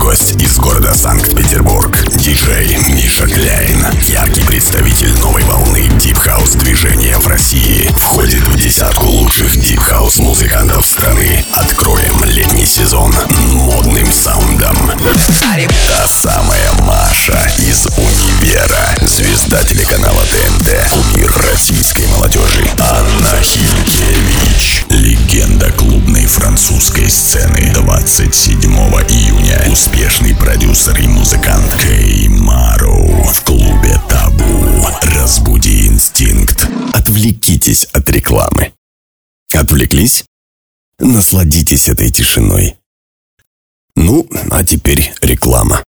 гость из города Санкт-Петербург. Диджей Миша Кляйн, яркий представитель новой волны дип-хаус движения в России, входит в десятку лучших дип-хаус музыкантов страны. Откроем летний сезон модным саундом. Та самая Маша из «Универа», звезда телеканала ТНТ, кумир российской молодежи Анна Хилькевич, легенда клубной французской сцены. 27 июня успешный продюсер и музыкант Кей Мароу в клубе «Табу». Разбуди инстинкт. Отвлекитесь от рекламы. Отвлеклись? Насладитесь этой тишиной. Ну, а теперь реклама.